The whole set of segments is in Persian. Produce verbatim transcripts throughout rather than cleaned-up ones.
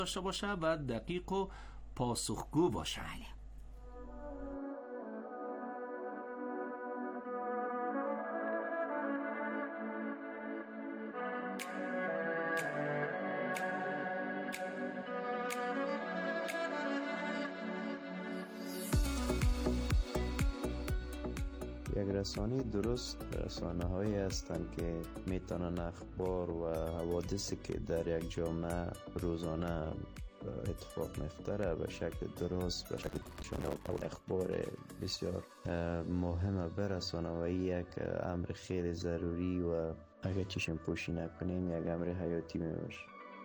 داشته باشه و دقیق و پاسخگو باشه. بله. یک رسانه درست رسانه هایی هستند که میتونن اخبار و حوادثی که در یک جامعه روزانه اتفاق میفته به شکل درست، به شکل شناخته اخبار بسیار مهمه برسانه و این یک امر خیلی ضروری و اگر چشم پوشی نکنیم یک امر حیاتی میباشه.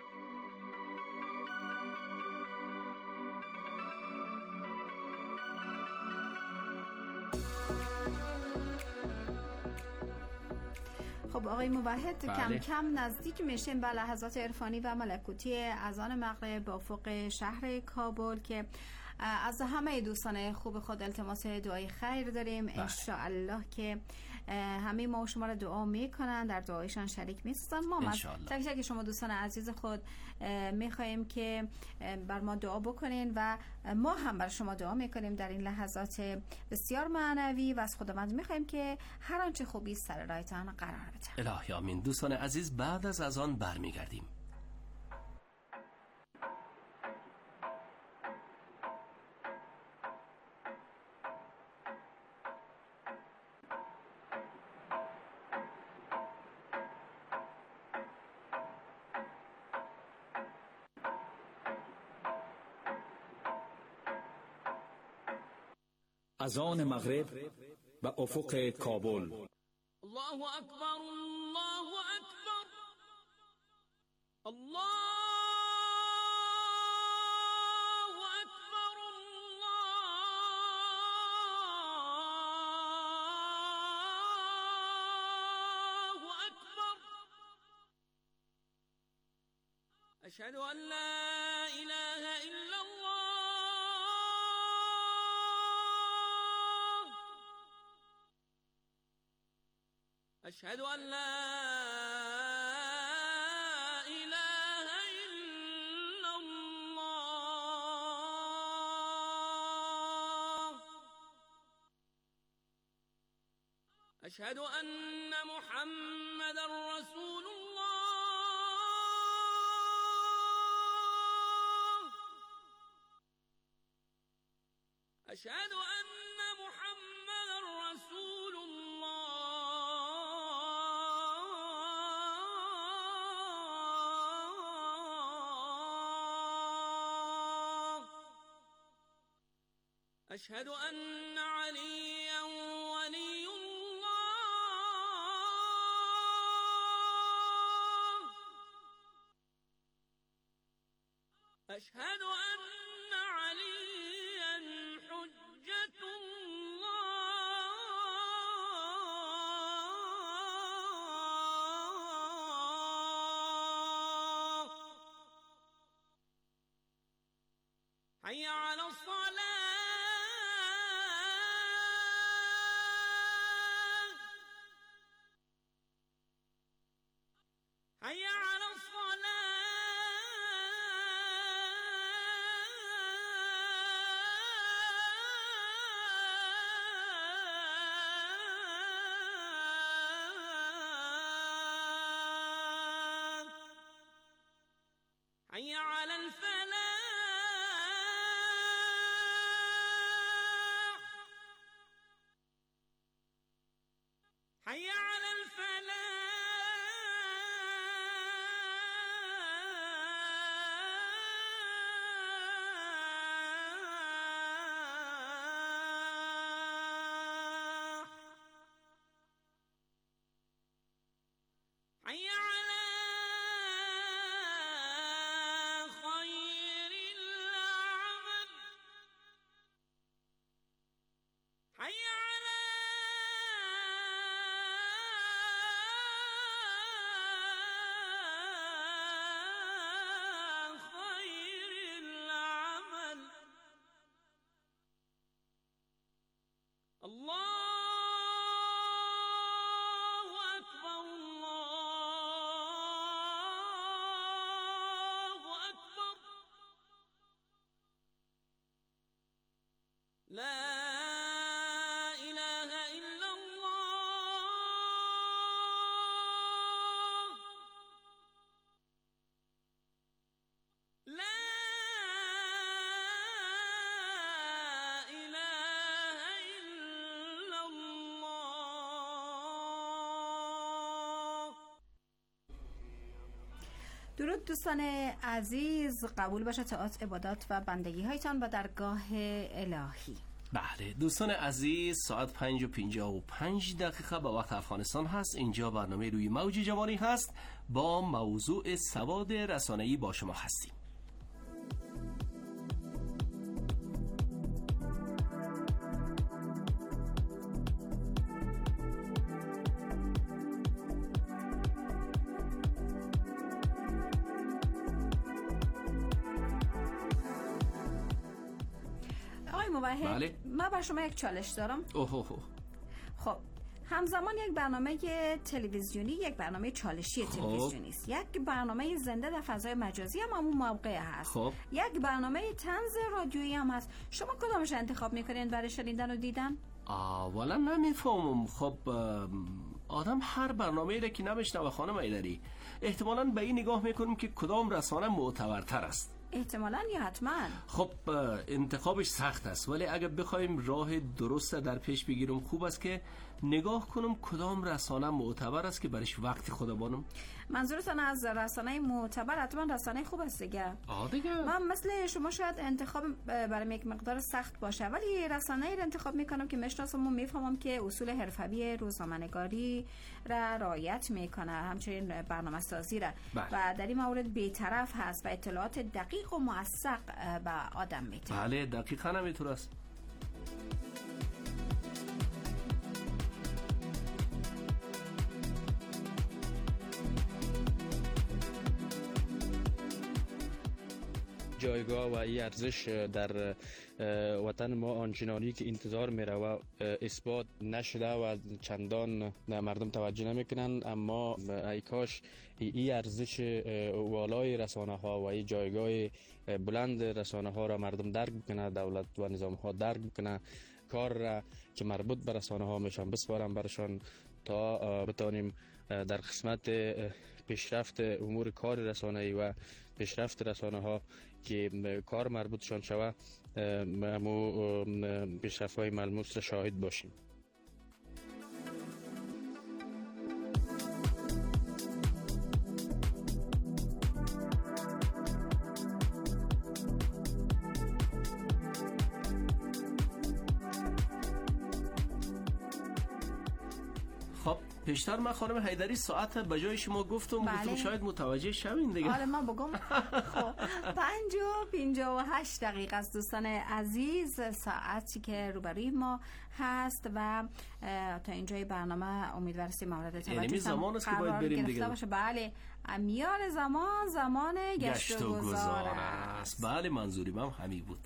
خب آقای موحد، بله. کم کم نزدیک میشیم به لحظات عرفانی و ملکوتی اذان مغرب با افق شهر کابل که از همه دوستان خوب خود التماس دعای خیر داریم. بله. انشاءالله که همه ما و شما را دعا میکنن، در دعایشان شریک میستن. ما تک تک شما دوستان عزیز خود میخوایم که بر ما دعا بکنین و ما هم بر شما دعا میکنیم در این لحظات بسیار معنوی و از خداوند میخوایم که هر آنچه خوبی سر رایتان قرار بده. الهی آمین. دوستان عزیز، بعد از اذان برمیگردیم. اذان مغرب و افق کابل. الله اکبر، الله اکبر، الله اکبر، الله اکبر. اشهد ان لا اله الا الله، اشهد ان لا اله الا الله، اشهد ان محمد رسول الله، اشهد ان محمد رسول الله، اشهد ان عليا ولي الله، اشهد ان عليا حجة الله. حي على الصلاة، حي على الصلاة، حي على الفلاح، حي على الفلاح. حي على خالق درود دوستان عزیز، قبول باشه طاعت، عبادات و بندگی هایتان به درگاه الهی. بله دوستان عزیز، ساعت پنج و پنجاه و پنج دقیقه به وقت افغانستان هست. اینجا برنامه روی موج جوانی هست. با موضوع سواد رسانه‌ای با شما هستیم. بله. من بر شما یک چالش دارم. اوه اوه. خب همزمان یک برنامه تلویزیونی، یک برنامه چالشی تلویزیونی است، یک برنامه زنده در فضای مجازی هم همون موقع هست، خب. یک برنامه طنز رادیویی هم هست. شما کدامش انتخاب میکنین برای شنیدن و دیدن؟ اولا نمیفهمم. خب آدم هر برنامه‌ای را که نمیشنوه خانم ایدری احتمالاً به این نگاه میکنیم که کدام رسانه معتبرتر است. احتمالاً یا حتماً. خب انتخابش سخت است، ولی اگه بخوایم راه درست در پیش بگیریم خوب است که نگاه کنم کدام رسانه معتبر است که برش وقت خود بانم. منظورتان از رسانه معتبر حتما رسانه خوب است دیگه. آه دیگه. من مثل شما شاید انتخاب برای یک مقدار سخت باشه، ولی رسانه‌ای رو انتخاب میکنم که میشناسم و میفهمم که اصول حرفوی روزنامه‌نگاری را رعایت میکنه، همچنین برنامه‌سازی را. بله. و در این مورد بی‌طرف هست و اطلاعات دقیق و موثق به آدم میده. بله دقیقاً همینطور است. جایگاه و این ارزش در وطن ما آنچنانی که انتظار میره و اثبات نشده و چندان مردم توجه نمیکنن، اما ای کاش این ارزش والای رسانه ها و این جایگاه بلند رسانه ها را مردم درک بکنه، دولت و نظام ها درک بکنه، کار را که مربوط به رسانه ها میشن بسپارن برشان تا بتانیم در قسمت پیشرفت امور کار رسانه‌ای و پیشرفت رسانه ها که کار مربوطشان شود امو پیشرفت های ملموس را شاهد باشیم. خب پیشتر من خانم حیدری ساعت به جای شما گفتم. بله. گفتم شاید متوجه شوین دیگه. حالا من بگم. خب پنج و پنجاه و هشت دقیقه است دوستان عزیز، ساعتی که روبروی ما هست و تا اینجای برنامه امیدوارم مورد توجه یعنی زمان است که باید بریم دیگه. باشه. بله میان زمان زمان گشت, گشت و گذار است. بله منظوری من همین بود.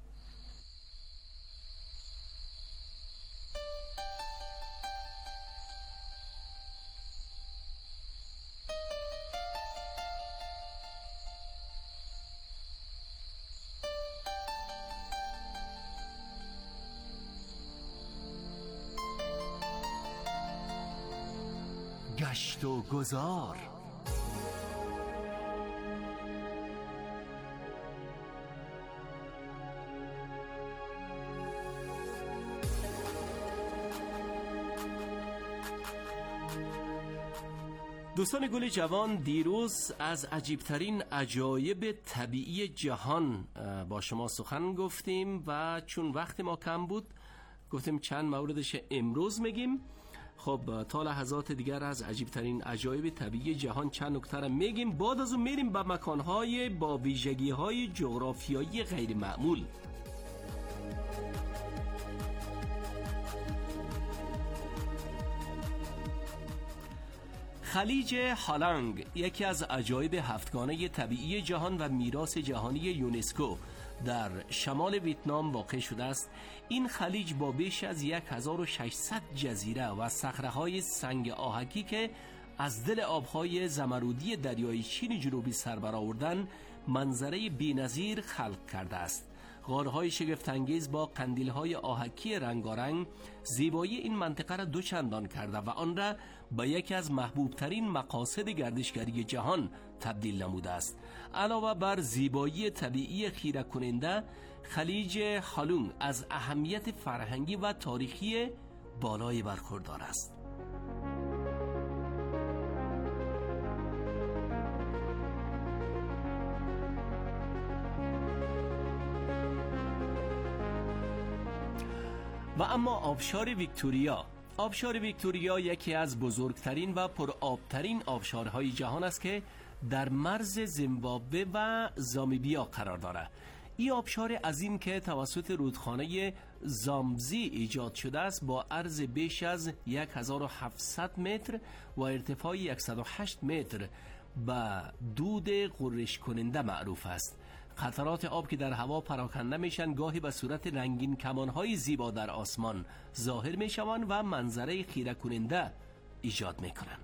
گشت و گذار. دوستان گل جوان، دیروز از عجیبترین عجایب طبیعی جهان با شما سخن گفتیم و چون وقت ما کم بود گفتیم چند موردش امروز میگیم. خب تا لحظات دیگر از عجیبترین عجایب طبیعی جهان چند نکته را میگیم، بعد از اون میریم به مکانهای با ویژگی‌های جغرافیایی غیر معمول. خلیج هالانگ یکی از عجایب هفتگانه طبیعی جهان و میراث جهانی یونسکو در شمال ویتنام واقع شده است. این خلیج با بیش از هزار و ششصد جزیره و صخره‌های سنگ آهکی که از دل آبهای زمرودی دریای چین جنوبی سر برآوردن منظره بی‌نظیر خلق کرده است. غارهای شگفت‌انگیز با قندیل‌های آهکی رنگارنگ زیبایی این منطقه را دوچندان کرده و آن را به یکی از محبوبترین مقاصد گردشگری جهان تبدیل نموده است. علاوه بر زیبایی طبیعی خیره کننده، خلیج هالونگ از اهمیت فرهنگی و تاریخی بالای برخوردار است. و اما آبشار ویکتوریا. آبشار ویکتوریا یکی از بزرگترین و پرآبترین آبشارهای جهان است که در مرز زیمبابوه و زامبیا قرار دارد. این آبشار عظیم که توسط رودخانه زامبزی ایجاد شده است با عرض بیش از هزار و هفتصد متر و ارتفاع صد و هشت متر به دود غرش کننده معروف است. قطرات آب که در هوا پراکنده میشن گاهی به صورت رنگین کمانهای زیبا در آسمان ظاهر میشوند و منظره خیره کننده ایجاد میکنند.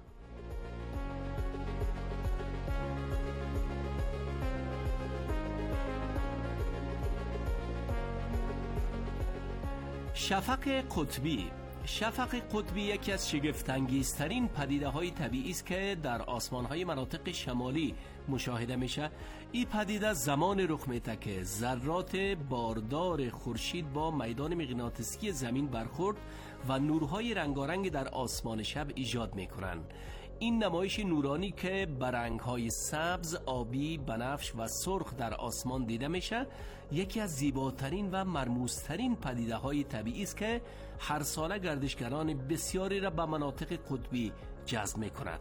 شفق قطبی. شفق قطبی یکی از شگفت‌انگیزترین پدیده‌های طبیعی است که در آسمان‌های مناطق شمالی مشاهده میشه. این پدیده زمان رخ میده که ذرات باردار خورشید با میدان مغناطیسی زمین برخورد و نورهای رنگارنگ در آسمان شب ایجاد میکنند. این نمایش نورانی که به رنگ‌های سبز، آبی، بنفش و سرخ در آسمان دیده میشه یکی از زیباترین و مرموزترین پدیده‌های طبیعی است که هر ساله گردشگران بسیاری را به مناطق قطبی جذب می‌کند.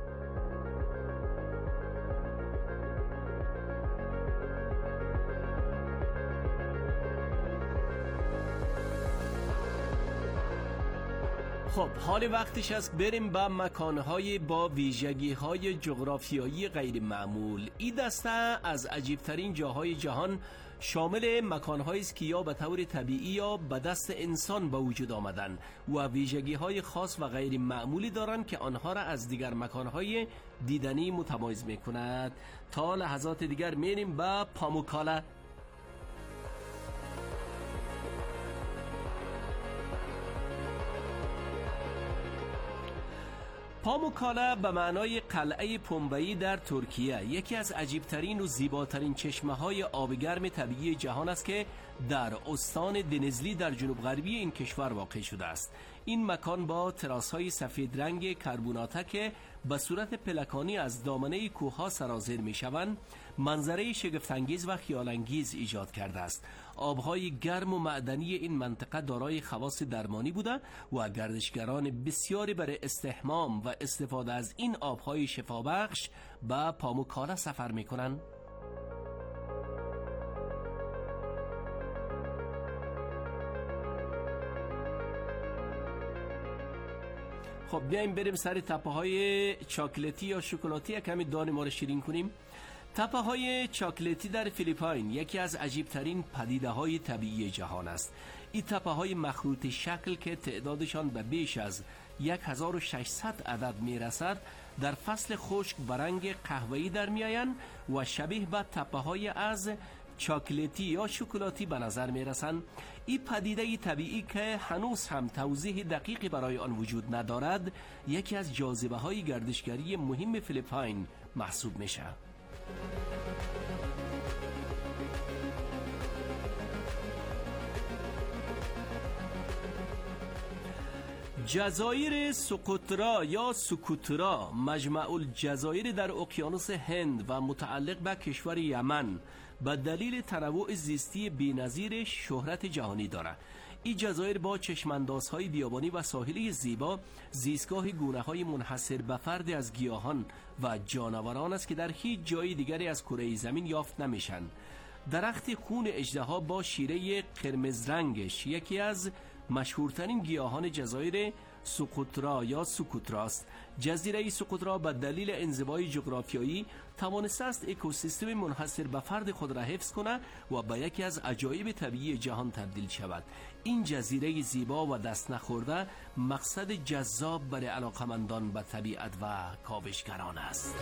خب حال وقتش است بریم به مکانهای با ویژگی‌های جغرافیایی غیر معمول. این دسته از عجیبترین جاهای جهان شامل مکانهایی است که یا به طور طبیعی یا به دست انسان به وجود آمدن و ویژگی‌های خاص و غیر معمولی دارند که آنها را از دیگر مکانهای دیدنی متمایز می‌کند. تا لحظات دیگر میریم به پاموکالا. پاموکالا به معنای قلعه پومبئی در ترکیه یکی از عجیبترین و زیباترین چشمه‌های آبگرم طبیعی جهان است که در استان دنزلی در جنوب غربی این کشور واقع شده است. این مکان با تراس‌های سفید رنگ کربوناته که به صورت پلکانی از دامنه کوه‌ها سرازیر می‌شوند، منظره شگفت‌انگیز و خیال‌انگیز ایجاد کرده است. آبهای گرم و معدنی این منطقه دارای خواص درمانی بوده و گردشگران بسیاری برای استحمام و استفاده از این آبهای شفابخش به پاموکالا سفر می‌کنند. خب بیایم بریم سر تپه‌های چاکلتی یا شکلاتی کمی دان ما رو شیرین کنیم. تپه‌های چاکلتی در فیلیپین یکی از عجیبترین پدیده‌های طبیعی جهان است. این تپه‌های مخروط شکل که تعدادشان به بیش از هزار و ششصد عدد میرسد در فصل خشک به رنگ قهوه‌ای در میآیند و شبیه به تپه‌های از چاکلتی یا شکلاتی به نظر می رسند. این پدیده طبیعی که هنوز هم توضیح دقیقی برای آن وجود ندارد یکی از جاذبه های گردشگری مهم فیلیپین محسوب می شود. جزایر سوکوترا یا سوکوترا مجمع الجزایر در اقیانوس هند و متعلق به کشور یمن به دلیل تنوع زیستی بی‌نظیر شهرت جهانی دارد. این جزایر با چشماندازهای بیابانی و ساحلی زیبا زیستگاه گونه‌های منحصر به فرد از گیاهان و جانوران است که در هیچ جای دیگری از کره زمین یافت نمیشن. درخت خون اژدها با شیره قرمز رنگش یکی از مشهورترین گیاهان جزایر سوکوترا یا سوکوتراست. جزیره سوکوترا به دلیل انزوای جغرافیایی توانسته است اکوسیستم منحصر به فرد خود را حفظ کنه و به یکی از عجایب طبیعی جهان تبدیل شود. این جزیره زیبا و دست نخورده مقصد جذاب برای علاقمندان به طبیعت و کاوشگران است.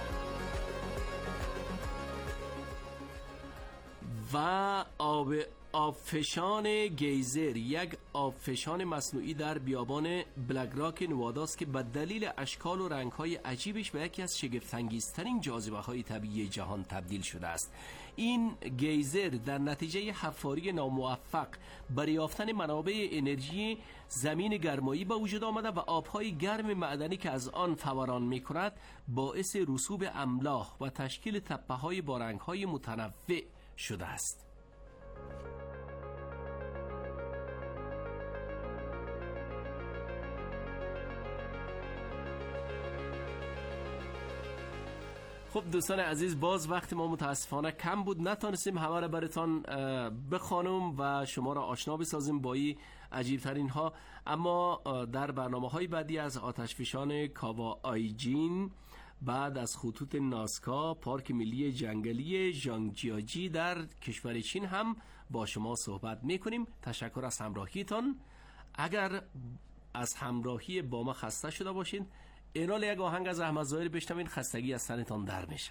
و آب آبفشان گیزر یک آبفشان مصنوعی در بیابان بلک راک نواداست که به دلیل اشکال و رنگ‌های عجیبش به یکی از شگفت‌انگیزترین جاذبه‌های طبیعی جهان تبدیل شده است. این گیزر در نتیجه حفاری ناموفق برای یافتن منابع انرژی زمین گرمایی به وجود آمده و آب‌های گرم معدنی که از آن فوران می‌کند باعث رسوب املاح و تشکیل تپه‌های با رنگ‌های متنوع شده است. خب دوستان عزیز، باز وقت ما متاسفانه کم بود، نتونستیم همه را براتون بخوانم و شما را آشنا بسازیم با این عجیب ترین ها، اما در برنامه های بعدی از آتشفشان کاوا آیجین، بعد از خطوط ناسکا، پارک ملی جنگلی ژانگجیاجی در کشور چین هم با شما صحبت میکنیم. تشکر از همراهیتان. اگر از همراهی با ما خسته شده باشین، اینال یک آهنگ از احمد ظاهری بشنوین، خستگی از تنتان در میشه.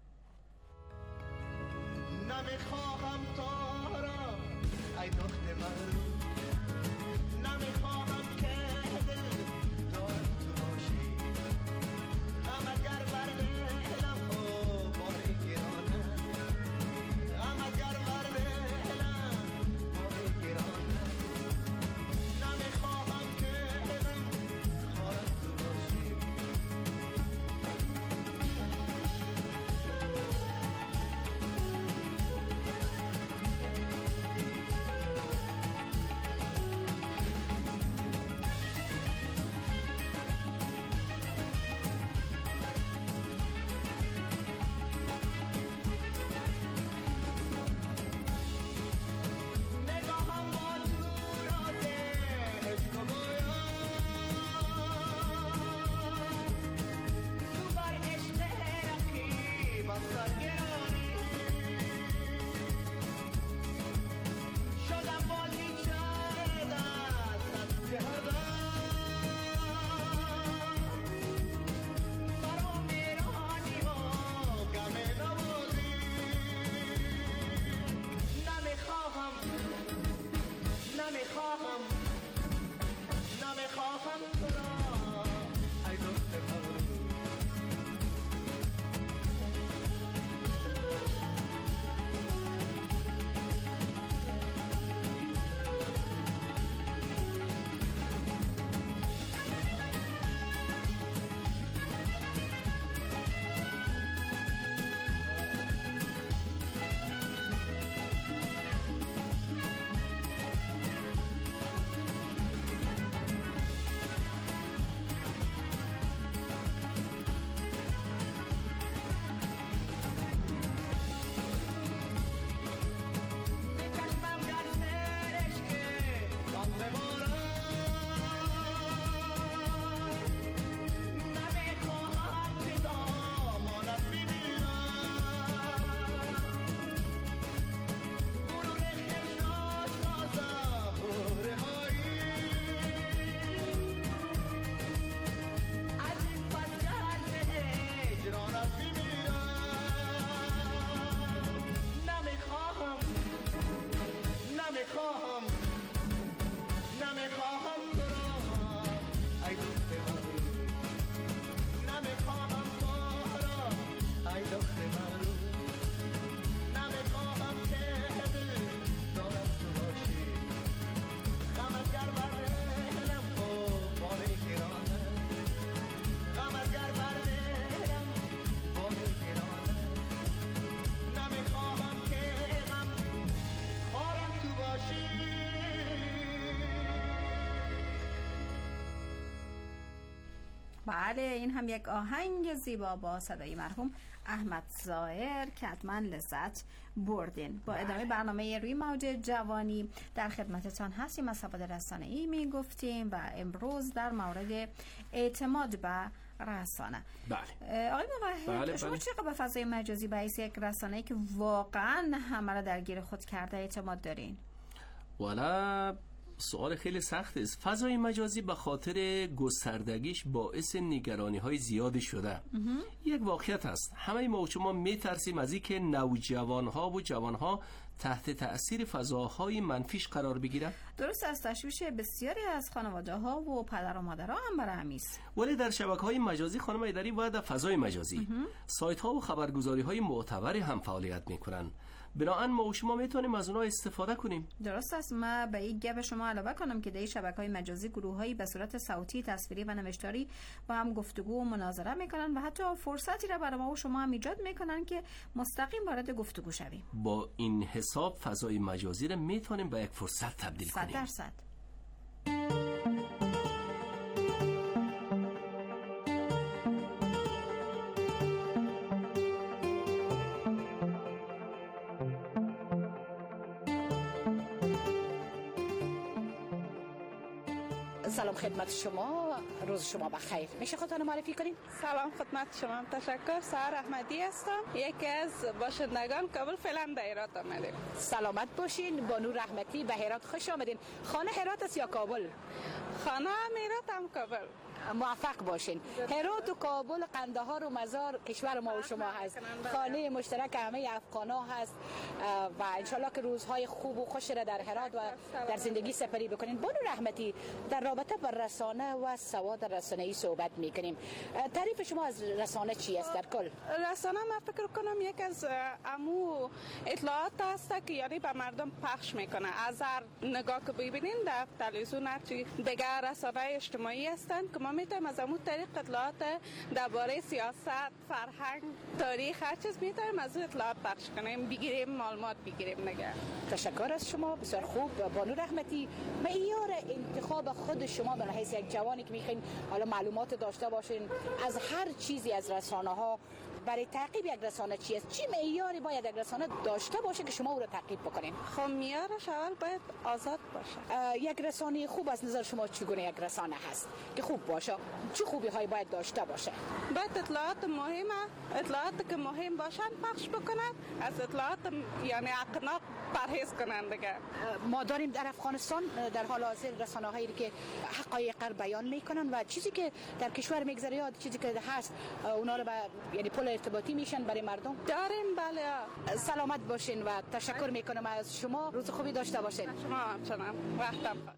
نمیخواهم تو را ای دخت من، نمیخواهم که دل دار تو باشی، هم اگر بر دلم او باری گرانه، هم اگر بر دلم باری گرانه، نمیخواهم که دلم خار تو باشی. بله، این هم یک آهنگ زیبا با صدای مرحوم احمد ظاهر که حتما لذت بردین. با ادامه برنامه روی موج جوانی در خدمتتان هستیم. از سواد رسانه‌ای می گفتیم و امروز در مورد اعتماد به رسانه. بله. آقای موحد، بله شما بله. چقدر به فضای مجازی به حیث یک رسانه‌ای که واقعا همه را درگیر خود کرده اعتماد دارین؟ والا سوال خیلی سخت است. فضای مجازی به خاطر گستردگیش باعث نگرانی های زیادی شده. یک واقعیت است، همه ما و شما میترسیم از اینکه نوجوان ها و جوان ها تحت تأثیر فضاهای منفیش قرار بگیرن. درست است، تشویش بسیاری از خانواده ها و پدر و مادرها هم برای همین است. ولی در شبکه‌های مجازی خانم ایدری باید در فضای مجازی سایت ها و خبرگزاری های معتبری هم فعالیت میکنن. بنابراین ما و شما میتونیم از اونها استفاده کنیم. درست است. ما به این گپ شما علاوه کنم که در شبکه‌های مجازی گروه‌هایی به صورت صوتی، تصویری و نوشتاری با هم گفتگو و مناظره میکنن و حتی فرصتی را برای ما و شما هم ایجاد میکنن که مستقیم وارد گفتگو شویم. با این حساب فضای مجازی را میتونیم به یک فرصت تبدیل کنیم. صد درصد. سلام خدمت شما، روز شما بخیر. میشه خودتان معرفی کنین؟ سلام خدمت شما، تشکر. سهر احمدی هستم، یکی از باشندگان کابل. فعلا به هرات آمدیم. سلامت باشین. بانو رحمتی، به هرات خوش آمدین. خانه هرات است یا کابل؟ خانه هم هرات هم کابل. موفق باشین. هرات و کابل، قندهار و مزار کشور ما و شما هست، خانه مشترک همه افغانا هست و انشالله که روزهای خوب و خوش را در هرات و در زندگی سپری بکنین. بانو رحمتی، در رابطه با رسانه و سواد رسانه‌ای صحبت میکنیم. تعریف شما از رسانه چی است در کل؟ رسانه من فکر کنم یک از امو اطلاعات است که یعنی به مردم پخش میکنه. از هر نگاه که ببینین در تلویزیون هر چی دیگر رسانه اجتماعی هستند که ما میتونیم از امو طریق اطلاعات درباره سیاست، فرهنگ، تاریخ، هر چیز میتونیم از اطلاعات پخش کنیم، بگیریم، معلومات بگیریم نگه. تشکر از شما، بسیار خوب. بانو رحمتی، معیار انتخاب خود شما به حیث یک جوانی که میخواین حالا معلومات داشته باشین از هر چیزی از رسانه ها، برای تعقیب یک رسانه چی است؟ چی معیاری باید یک رسانه داشته باشه که شما او را تعقیب بکنین؟ خب معیارش اول باید آزاد باشه. یک رسانه خوب از نظر شما چگونه یک رسانه هست که خوب باشه؟ چه خوبی هایی باید داشته باشه؟ باید اطلاعات مهمه، اطلاعاتی که مهم باشن پخش بکنن، از اطلاعات یعنی اقناق پرهیز کنن دیگه. ما داریم در افغانستان در حال حاضر رسانه هایی که حقایق را بیان میکنن و چیزی که در کشور میگذره یا چیزی که هست اونا رو یعنی پل ارتباطی میشن برای مردم. داریم بله. سلامت باشین و تشکر میکنم از شما. روز خوبی داشته باشین. شما همچنان. وقتم خوش.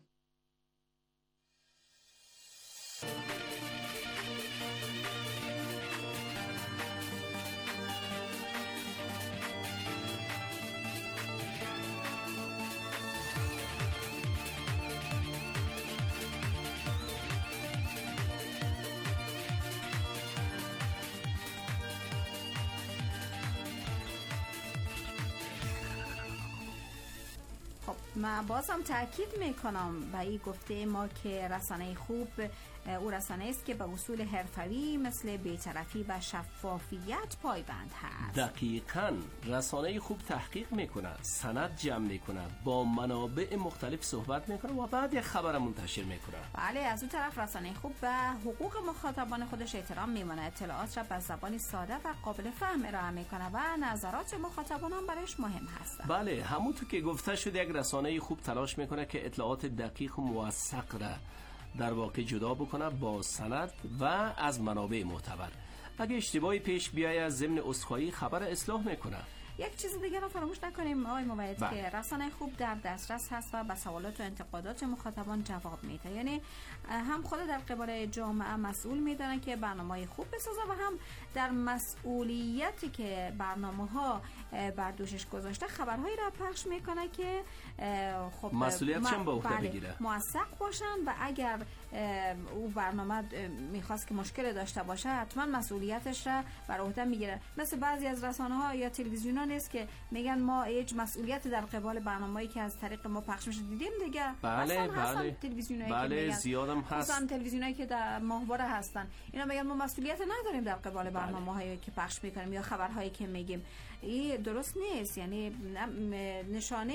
من بازم تاکید میکنم به این گفته ما که رسانه خوب او رسانه است که به اصول حرفوی مثل بی‌طرفی و شفافیت پایبند هست. دقیقاً. رسانه خوب تحقیق میکنه، سند جمع میکنه، با منابع مختلف صحبت میکنه و بعد یک خبر منتشر میکنه. بله، از اون طرف رسانه خوب به حقوق مخاطبان خودش احترام میمونه، اطلاعات را به زبان ساده و قابل فهم ارائه میکنه و نظرات مخاطبان هم برایش مهم هست. بله، همونطور که گفته شد یک رسانه خوب تلاش میکنه که اطلاعات دقیق و موثق را در واقع جدا بکنه با سند و از منابع معتبر. اگه اشتباهی پیش بیاید از ضمن عذرخواهی خبر اصلاح میکنه. یک چیز دیگه رو فراموش نکنیم آقای موید که رسانه خوب در دسترس هست و به سوالات و انتقادات مخاطبان جواب میده. یعنی هم خود در قبال جامعه مسئول میدونن که برنامه‌های خوب بسازه و هم در مسئولیتی که برنامه‌ها بر دوشش گذاشته خبرهایی را پخش میکنه که خب مسئولیت چند با عهده بگیره، موثق باشن و اگر او برنامه میخواست که مشکل داشته باشه حتما مسئولیتش را بر عهده میگیره. مثل بعضی از رسانه‌ها یا تلویزیون‌ها نیست که میگن ما هیچ مسئولیت در قبال برنامه‌ای که از طریق ما پخش میشه دیدیم دیگه. بله بله تلویزیونایی بله که زیادم هست، مثلا تلویزیونایی که در ماهواره هستن اینا میگن ما مسئولیت نداریم در قبال برنامه‌هایی که پخش میکنیم یا خبرهایی که میگیم. این درست نیست. یعنی نشانه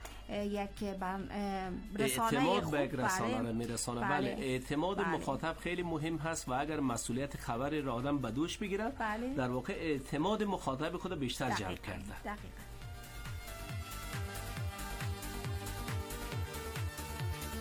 یک رسانه اعتماد به یک رسانه رو میرسانه. بله. بله اعتماد بله. مخاطب خیلی مهم هست و اگر مسئولیت خبر را آدم به دوش بگیره بله. در واقع اعتماد مخاطب خود بیشتر جلب کرده. دقیقاً.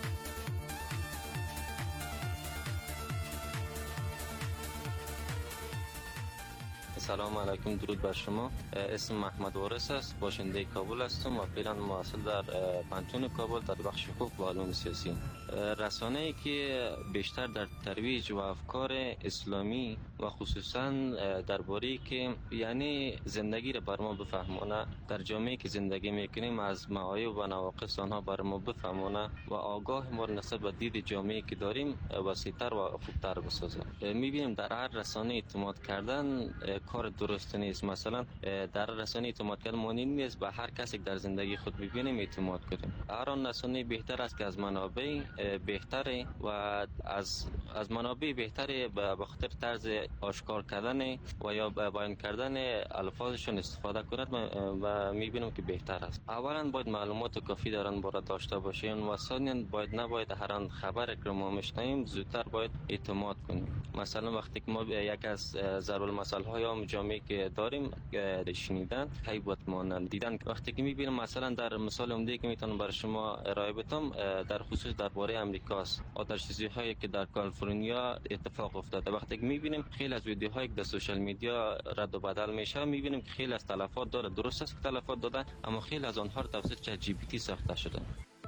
سلام علیکم، درود بر شما. اسم محمد وارث است، باشنده کابل هستم و فعلا محصل در پانتون کابل در بخش حقوق و علوم سیاسی. رسانه‌ای که بیشتر در ترویج و افکار اسلامی و خصوصا درباره که یعنی زندگی را بر ما بفهمونه، در جامعه که زندگی میکنیم از معایب و نواقص آنها بر ما بفهمونه و آگاه ما نسبت به دید جامعه که داریم وسیع‌تر و خوبتر بسازه. میبینیم در هر رسانه اعتماد کردن کار درست نیست. مثلا در رسانه اعتماد کردن معنی نیست به هر کسی که در زندگی خود ببینیم اعتماد کنیم. هر آن رسانه بهتر است که از منابع بهتره و از از منابع بهتره به خاطر طرز آشکار کردن و یا بیان کردن الفاظشون استفاده کند و میبینیم که بهتر است. اولا باید معلومات کافی در آن باره داشته باشیم و ثانیا باید نباید هر آن خبر که ما میشنویم زودتر باید اعتماد کنیم. مثلا وقتی که ما یک از ضرب المثل های عام جامعه که داریم شنیدن خیبت مانند دیدن، وقتی که میبینیم مثلا در مثال عمده که میتونم برای شما ارائه بدم در خصوص درباره امریکاست، آتش سوزی هایی که در کالیفرنیا اتفاق افتاده، وقتی که میبینیم خیلی از ویدیوهایی که در سوشال میدیا رد و بدل میشه میبینیم که خیلی از تلفات داره. درست است که تلفات داده اما خیلی از آنها توسط چت جی پی تی ساخته شده.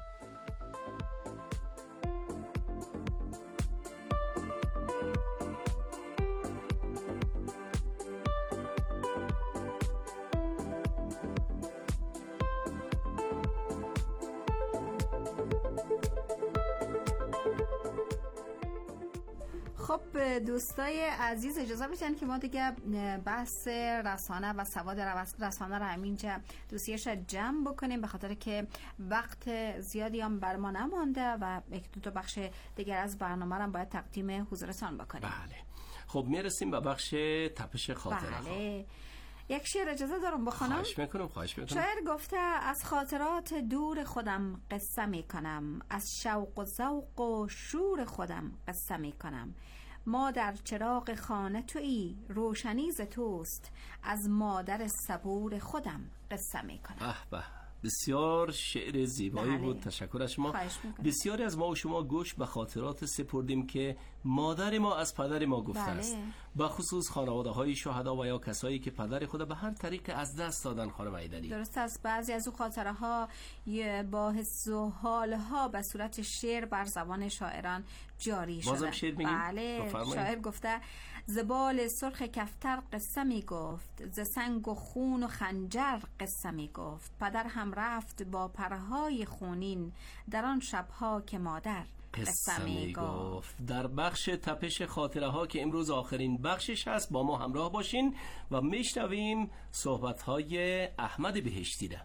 خب دوستای عزیز اجازه بدین که ما دیگه بحث رسانه و سواد رسانه رو همینجا دوستیش جمع بکنیم به خاطر که وقت زیادی هم بر ما نمانده و یک دو تا بخش دیگر از برنامه رو باید تقدیم حضورتان بکنیم. بله. خب میرسیم به بخش تپش خاطره. بله. یک شعر اجازه دارم بخونم؟ خواهش میکنم خواهش میکنم. شاعر گفته از خاطرات دور خودم قصه میکنم، از شوق و ذوق و شور خودم قصه میکنم. ما در چراغ خانه تویی، روشنی ز توست، از مادر صبور خودم قصه میکنم. به به، بسیار شعر زیبایی بله. بود، تشکر از شما. بسیاری از ما و شما گوش به خاطرات سپردیم که مادر ما از پدر ما گفته بله. است، به خصوص خانواده های شهدا و یا کسایی که پدر خود به هر طریق از دست دادن. خانم ایدری درست است، بعضی از او خاطره ها با حس و حال ها به صورت شعر بر زبان شاعران جاری شده. بازم شعر میگیم؟ بله. شاعر گفته زبال سرخ کفتر قصه می گفت، ز سنگ و خون و خنجر قصه می گفت. پدر هم رفت با پرهای خونین، در آن شبها که مادر قصه می گفت. در بخش تپش خاطره ها که امروز آخرین بخشش هست با ما همراه باشین و میشنویم صحبت های احمد بهشتی را.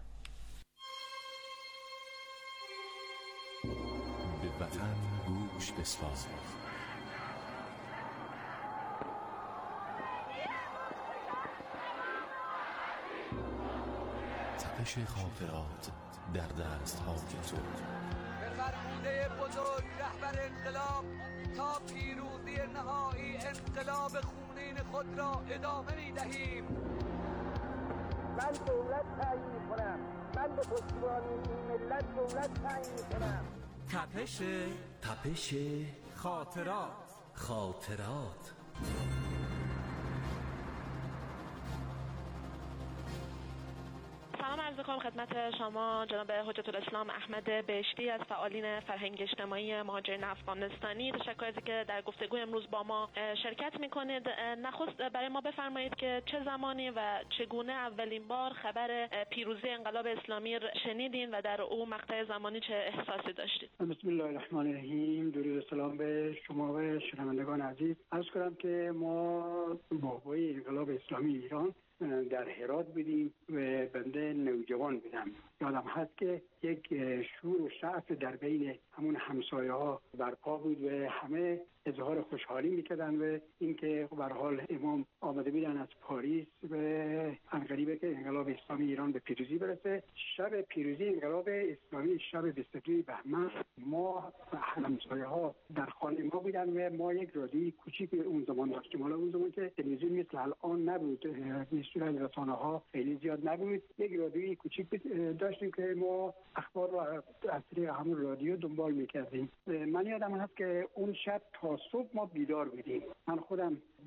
به وطن گوش بسپار، تپش خاطرات در دست های تو. به فرموده بزرگ رهبر انقلاب تا پیروزی نهایی انقلاب خونین خود را ادامه می دهیم. من دولت تعیین کنم، من به پشتیبانی این ملت دولت تعیین کنم. تپش تپش خاطرات خاطرات سلام عرض می‌کنم خدمت شما جناب حجت الاسلام احمد بهشتی از فعالین فرهنگ اجتماعی مهاجرین افغانستانی. تشکر از اینکه در گفتگوی امروز با ما شرکت می‌کنید. نخست برای ما بفرمایید که چه زمانی و چگونه اولین بار خبر پیروزی انقلاب اسلامی شنیدین و در او مقطع زمانی چه احساسی داشتید؟ بسم الله الرحمن الرحیم. درود و سلام به شما و شنوندگان عزیز. عرض کنم که ما بابای انقلاب اسلامی ایران در هرات بودیم و بنده نوجوان بودم. یادم هست که یک شور و شعف در بین همون همسایه ها برپا بود و همه اظهار خوشحالی میکردن و اینکه به هر حال امام آمده بودن از پاریس و انقریبه که انقلاب اسلامی ایران به پیروزی برسه. شب پیروزی انقلاب اسلامی شب بیست و دو بهمن ما همسایه ها در خانه ما بودن و ما یک رادیوی کوچیک اون زمان داشتیم. حالا اون زمان که تلویزیون مثل الان نبود، بیشتر رسانه ها خیلی زیاد نبود، یک رادیوی کوچیک داشتیم که ما اخبار رو از طریق همون رادیو دنبال میکردیم. من یادم هست که اون شب تا صبح ما بیدار بودیم. من خودم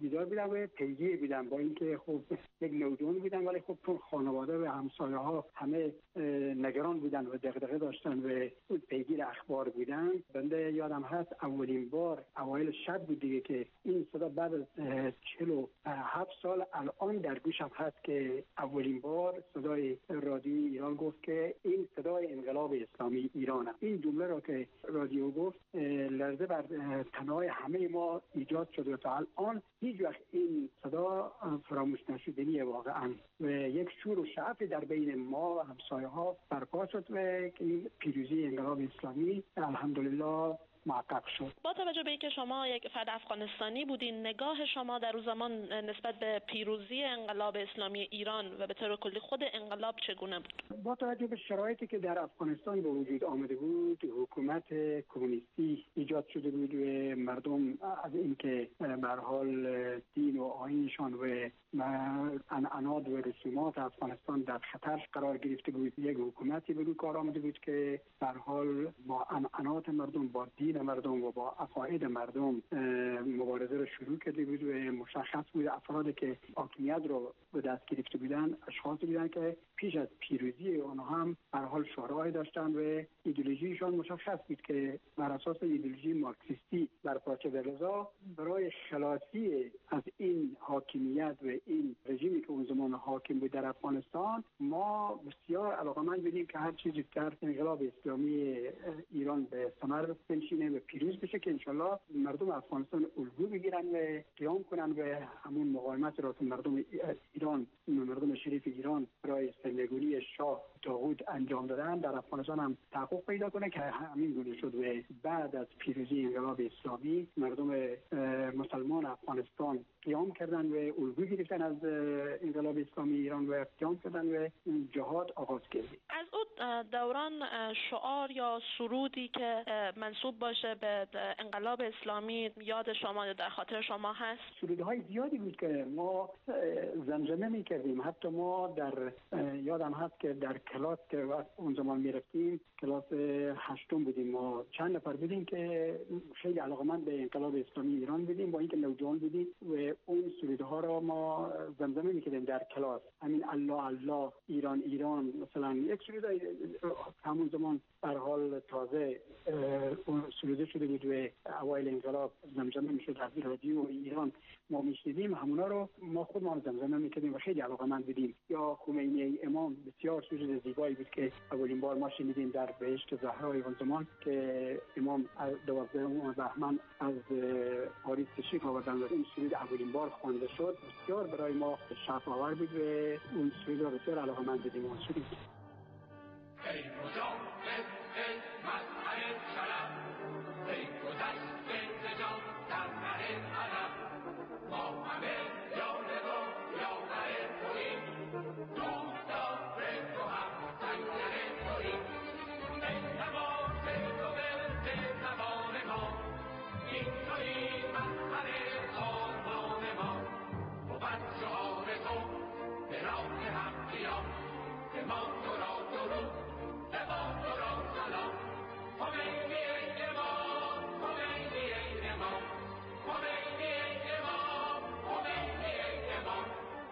بیدار بودن و پیگیر بودن، با اینکه خب یک نوجوان بودن ولی خب چون خانواده و همسایه ها همه نگران بودن و دغدغه داشتن و پیگیر اخبار بودن. بنده یادم هست اولین بار اوایل شب بود دیگه که این صدا بعد از چهل و هفت سال الان در گوشم هست که اولین بار صدای رادیو ایران گفت که این صدای انقلاب اسلامی ایرانه. این جمله را که رادیو گفت لرزه بر تنهای همه ما ایجاد شد و تا الان هیچ وقت این صدا فراموش نشدنیه واقعا و یک شور و شعف در بین ما و همسایه ها برپا شد و که پیروزی انقلاب اسلامی الحمدلله محقق شد. با توجه به اینکه شما یک فرد افغانستانی بودین، نگاه شما در اون زمان نسبت به پیروزی انقلاب اسلامی ایران و به طور کلی خود انقلاب چگونه بود؟ با توجه به شرایطی که در افغانستان به وجود آمده بود، حکومت کمونیستی ایجاد شده بود و مردم از اینکه به هر حال دین و آیینشان و عنعنات و رسومات افغانستان در خطر قرار گرفته بود، یک حکومتی به روی کار آمده بود که به هر حال با عنعنات مردم، با دین مردم و با عقاید مردم مبارزه رو شروع کرده بود و مشخص بود افرادی که حاکمیت رو به دست گرفته بودن اشخاصی بودن که پیش از پیروزی اونها هم به هر حال شعارهایی داشتن و ایدئولوژیشان مشخص بود که بر اساس ایدئولوژی مارکسیستی برپا شده. لذا برای خلاصی از این حاکمیت و این رژیمی که اون زمان حاکم بود در افغانستان، ما بسیار علاقه‌مند بودیم که هر چیزی در انقلاب اسلامی ایران به ثمر بنشینه و پیروز بشه که انشالله مردم افغانستان الگو بگیرن و قیام کنن و همون مقاومت را که مردم ایران، مردم شریف ایران برای سرنگونی شاه طاغوت انجام دادن در افغانستان هم تحقق پیدا کنه که همین گونه شد و بعد از پیروزی انقلاب اسلامی مردم مسلمان افغانستان قیام کردن و الگو گرفتن از انقلاب اسلامی ایران و قیام کردن و جهاد آغاز کرد. از اون دوران شعار یا سرودی که منسوب باشه به انقلاب اسلامی یاد شما یا در خاطر شما هست؟ سرودهای زیادی بود که ما زمزمه می‌کردیم. حتی ما در یادم هست که در کلاس که اون زمان می‌رفتیم، کلاس هشتم بودیم، ما چند نفر بودیم که خیلی علاقه‌مند به انقلاب اسلامی ایران بودیم، با اینکه نوجوان بودیم و اون سرودها را ما زمزمه می‌کردیم در کلاس. همین الله الله ایران ایران مثلا یک سرود همون زمان در حال تازه اون سروده شده بود و اوایل انقلاب زمزمه میشد از رادیو ایران ما میشنیدیم، همونا رو ما خود ما زمزمه میکردیم و خیلی علاقه‌مند بودیم. یا خمینی امام بسیار سرود زیبایی بود که اولین بار ما شنیدیم در بهشت زهرای اون زمان که امام دوازدهم بهمن از پاریس تشریف آوردن و اون سرود اولین بار خوانده شد. بسیار برای ما شعف آور بود و اون سرود رو بسیار علاقه‌مند بودیم. اون سرود ای مجاهد ای مظهر شرف، ای گذشته نجات در ره علم، ما همه یاره و یاور توییم، دامدار تو هم سنگر توییم. ای نماز تو ورد زبان ما، این تویی مظهر آرمان ما. بود شعار تو به راه حق قیام، به ما تو را درود، به ما تو را سلام. خمینی ای امام، خمینی ای امام، خمینی ای امام، خمینی ای امام.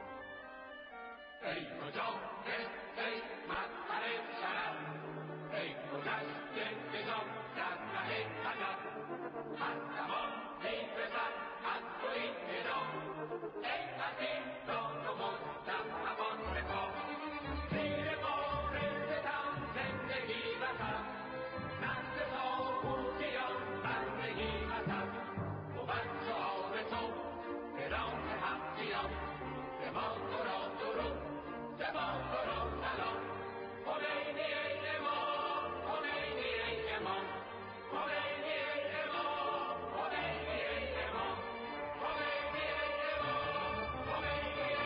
ای مجاهد ای مظهر شرف، ای گذشته نجات در ره ادب، هر زمان ای بزن از تو این ندا، ای عظیم داد و مستضعفان رفاه. زیر بار ستم زندگی وطن، نسل طاغوتیان بندگی وطن. بود شعار تو به راه حق قیام، به ما تو را درود، به ما تو را سلام. خمینی ای امام، خمینی ای امام، خمینی ای امام، خمینی ای امام، خمینی ای امام، خمینی ای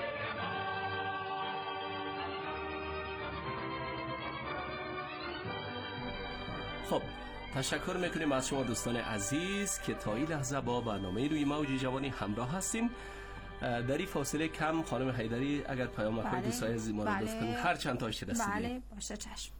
امام. خب تشکر میکنیم از شما دوستان عزیز که تا این لحظه با برنامه روی موج جوانی همراه هستیم. در این فاصله کم خانم حیدری اگر پیام بله. خواهید دوستای عزیز ما رو لطف کنید هر چند تا اشته رسیدیم. بله باشه چشم.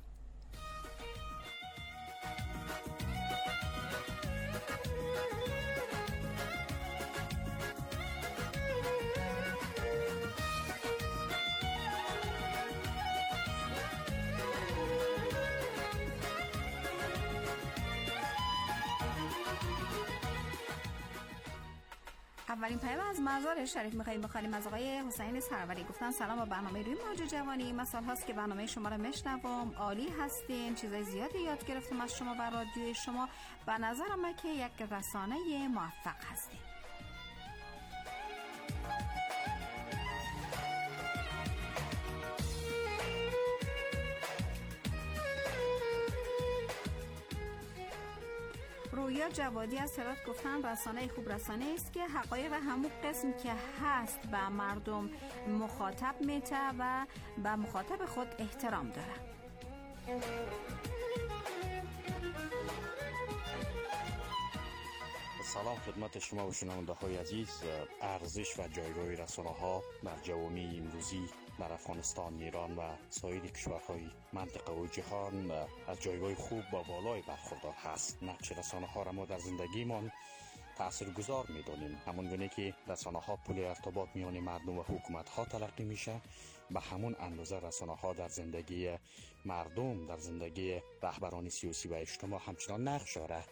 اولین پیام از مزار شریف می‌خوایم بخونیم از آقای حسین سروری. گفتن سلام با برنامه روی موج جوانی. مسائل هاست که برنامه شما رو میشنوم، عالی هستین، چیزای زیادی یاد گرفتم از شما و رادیوی شما. به نظرم که یک رسانه موفق هستین. رویا جوادی از هرات گفتن رسانه خوب رسانه است که حقایق همون قسم که هست به مردم مخاطب میته و به مخاطب خود احترام داره. سلام خدمت شما و شنونده های عزیز. ارزش و جایگاه رسانه ها در جوامع امروزی در افغانستان، ایران و سایر کشورهای منطقه و جهان از جایگاه خوب و بالای برخوردار هست. نقش رسانه ها را ما در زندگیمان تاثیرگذار می‌دانیم. همون گونه که رسانه ها پل ارتباط میان مردم و حکومت ها تلقی میشه، به همون اندازه رسانه ها در زندگی مردم، در زندگی رهبران سیاسی و اجتماع همچنان نقش داره.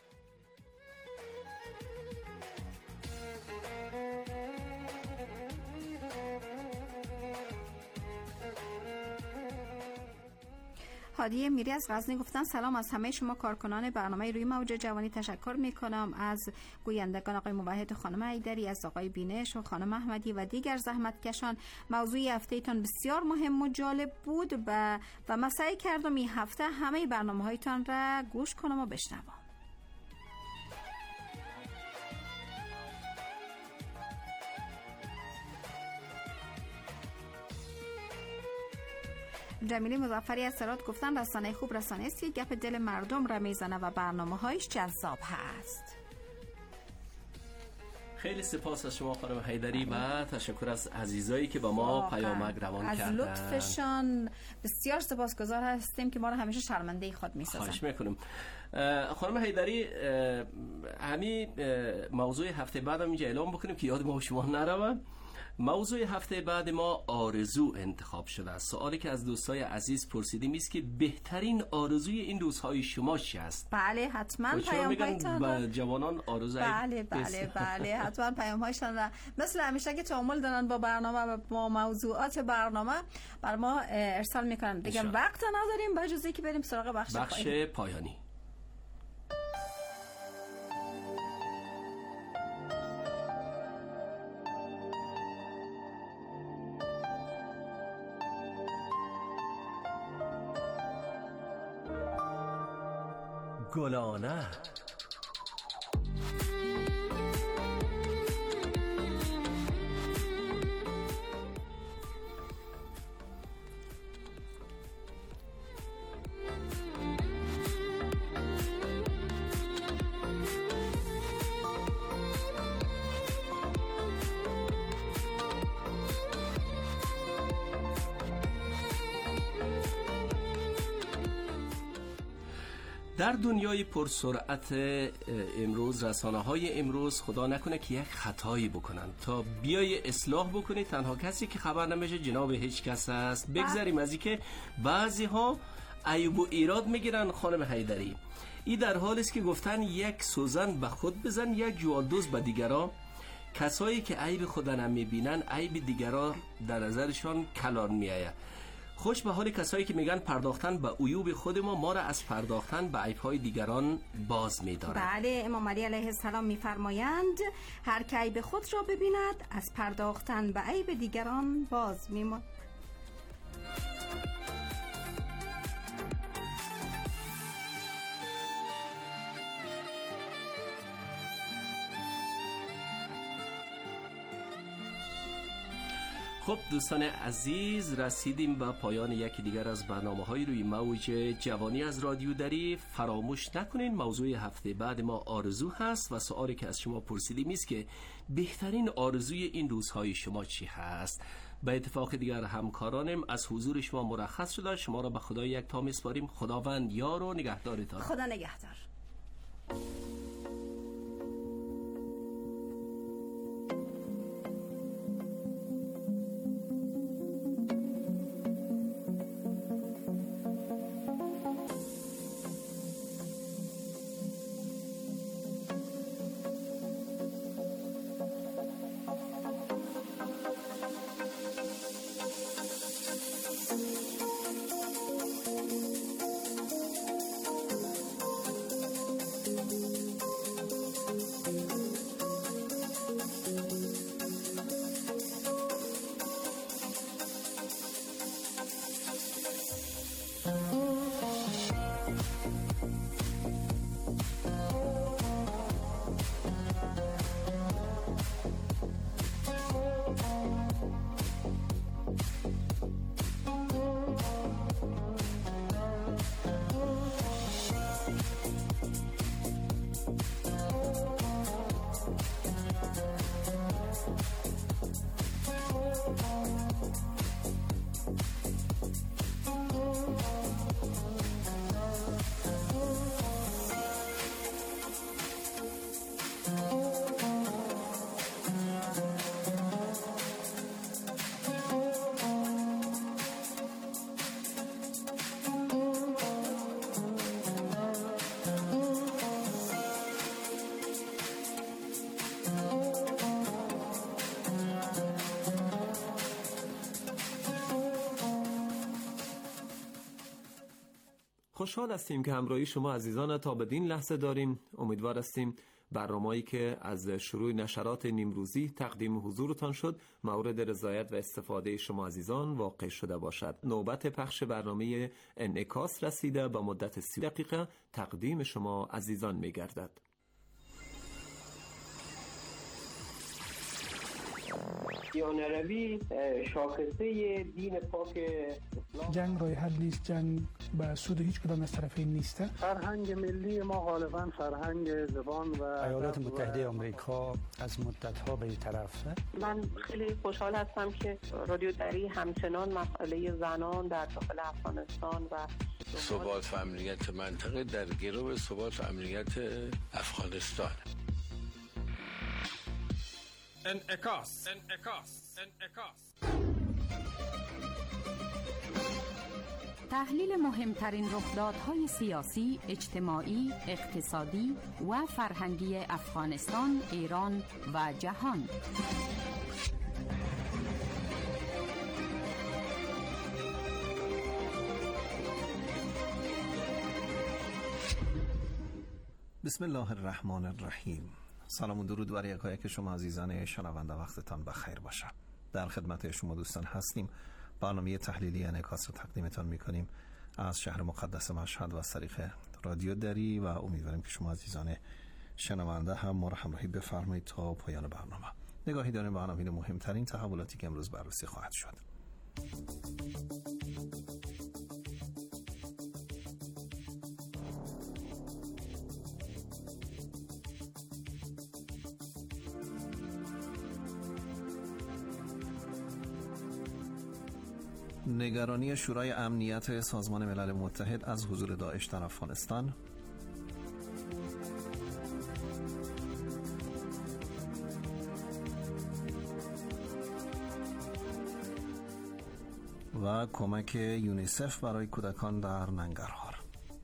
هادیه میری از غزنی گفتن سلام از همه شما کارکنان برنامه روی موج جوانی تشکر میکنم. از گویندگان آقای موحد و خانم ایدری، از آقای بینش و خانم احمدی و دیگر زحمتکشان. موضوع هفته تان بسیار مهم و جالب بود و و من سعی کردم این هفته همه برنامه هایتان را گوش کنم و بشنوم. جمیلی مظفری از سرات گفتن رسانه خوب رسانه است که گپ دل مردم را میزنه و برنامه هایش جذاب هست. خیلی سپاس از شما خانم حیدری و تشکر از عزیزایی که با ما پیامک روان کردن. از لطفشان بسیار سپاسگزار هستیم که ما رو همیشه شرمنده خود میسازن. خواهش میکنم. خانم حیدری، همین موضوع هفته بعد هم اینجا اعلام بکنیم که یاد ما و شما نروه. موضوع هفته بعد ما آرزو انتخاب شده است. سوالی که از دوستای عزیز پرسیدیم است که بهترین آرزوی این روزهای شما چی است؟ بله حتما پیام هایتان با جوانان آرزو. بله بله بله حتما پیام هایشان را مثل همیشه که تعامل دارن با برنامه و با موضوعات برنامه بر ما ارسال میکنن. دیگه وقت نداریم به جز اینکه بریم سراغ بخش, بخش پایانی. پایانی. گلانه در دنیای پرسرعت امروز رسانه‌های امروز خدا نکنه که یک خطایی بکنن تا بیای اصلاح بکنی تنها کسی که خبر نمیشه جناب هیچ کس است. بگذاریم از اینکه بعضی‌ها عیب و ایراد میگیرن. خانم حیدری، این در حالی است که گفتن یک سوزن به خود بزن یک جوالدوز به دیگران. کسایی که عیب خودن هم میبینن عیب دیگران در نظرشان کلان میآید. خوش به حال کسایی که میگن پرداختن به عیوب خود ما ما را از پرداختن به عیب‌های دیگران باز می‌دارد. بله، امام علی علیه السلام می‌فرمایند هر که عیب خود را ببیند از پرداختن به عیب دیگران باز می‌ماند. خب دوستان عزیز، رسیدیم به پایان یکی دیگر از برنامه‌های روی موج جوانی از رادیو دری. فراموش نکنین موضوع هفته بعد ما آرزو هست و سوالی که از شما پرسیدیم است که بهترین آرزوی این روزهای شما چی هست. به اتفاق دیگر همکارانم از حضور شما مرخص شده. شما را به خدای یکتا میسپاریم. خداوند یار و نگهدارتان. خدا نگهدار. خوشحال هستیم که همراهی شما عزیزان تا بدین لحظه داریم. امیدوار هستیم برنامه‌ای که از شروع نشرات نیمروزی تقدیم حضورتان شد مورد رضایت و استفاده شما عزیزان واقع شده باشد. نوبت پخش برنامه انعکاس رسیده، با مدت سی دقیقه تقدیم شما عزیزان می‌گردد. دیانه روی شاخصه دین پاک اسلام. جنگ راه حل نیست، جنگ به سود هیچ کدام از طرفین نیست. فرهنگ ملی ما غالبا فرهنگ زبان و ایالات متحده آمریکا از مدت‌ها به این طرف. من خیلی خوشحال هستم که رادیو دری همچنان مسئله زنان در داخل افغانستان و ثبات و امنیت منطقه در گرو ثبات و امنیت افغانستان. انعکاس انعکاس انعکاس تحلیل مهمترین رخدادهای سیاسی، اجتماعی، اقتصادی و فرهنگی افغانستان، ایران و جهان. بسم الله الرحمن الرحیم. سلام و درود بر یکایک شما عزیزان شنونده، وقتتان بخیر باشه. در خدمت شما دوستان هستیم. برنامه تحلیلی انعکاس رو تقدیمتان میکنیم از شهر مقدس مشهد و از طریق رادیو دری و امیدواریم که شما عزیزان شنونده هم ما رو همراهی بفرمایید تا پایان برنامه. نگاهی داریم به عناوین مهمترین تحولاتی که امروز بررسی خواهد شد. نگرانی شورای امنیت سازمان ملل متحد از حضور داعش در افغانستان. و کمک یونیسف برای کودکان در ننگرهار.